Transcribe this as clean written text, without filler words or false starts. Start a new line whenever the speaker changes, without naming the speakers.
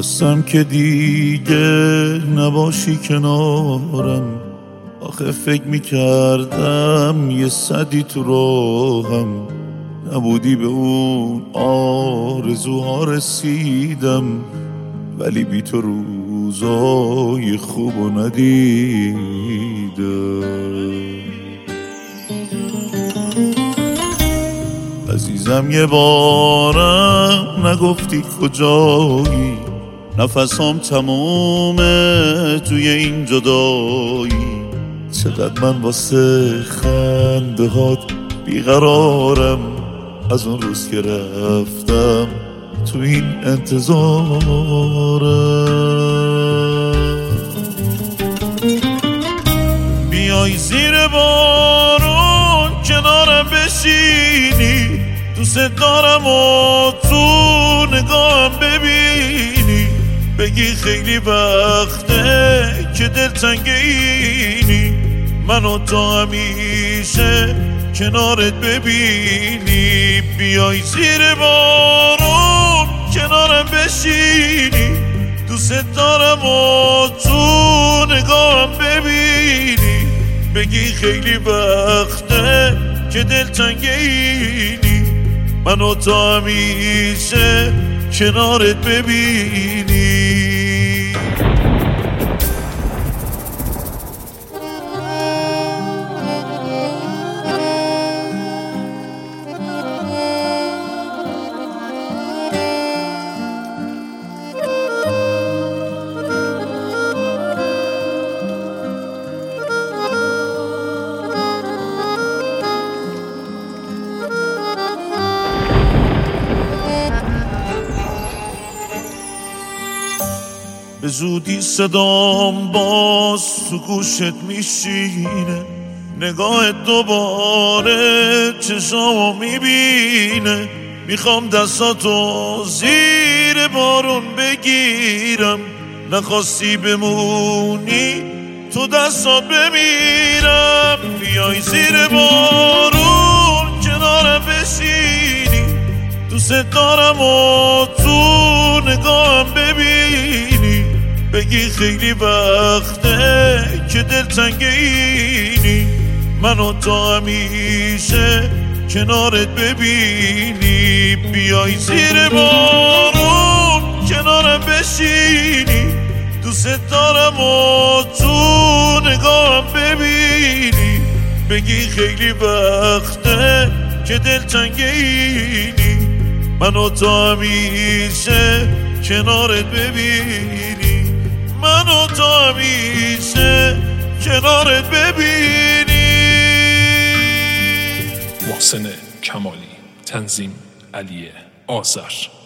خواستم که دیگه نباشی کنارم، آخه فکر میکردم یه صدی تو راهم، نبودی به اون آرزوها رسیدم، ولی بی تو روزای خوبو ندیدم. عزیزم یه بارم نگفتی کجایی، نفسام تمومه توی این جدایی، چقدر من واسه خنده هات بیقرارم، از اون روز که رفتم تو این انتظارم. بیای زیر بارون کنارم بشینی، دوست دارم و تو نگاهم ببینی، بگی خیلی وقته که دلتنگ اینی، منو تا همیشه کنارت ببینی. بیای زیر بارون کنارم بشینی، دوست دارم و تو نگاهم ببینی، بگی خیلی وقته که دلتنگ اینی، منو تا همیشه کنارت ببینی. به زودی صدام باز تو گوشت میشینه، نگاهت دوباره چشامو میبینه، میخوام دستاتو زیر بارون بگیرم، نخواستی بمونی تو دستات بمیرم. بیای زیر بارون کنارم بشینی، دوست دارم و تو نگاهم ببینی، بگی خیلی وقته که دلتنگ اینی، منو تا همیشه کنارت ببینی. بیای زیر بارون کنارم بشینی، دوست دارم و تو نگاهم ببینی، بگی خیلی وقته که دلتنگ اینی، منو تا همیشه کنارت ببینی، منو تا همیشه کنارت ببینی.
محسن کمالی، تنظیم علی آذر.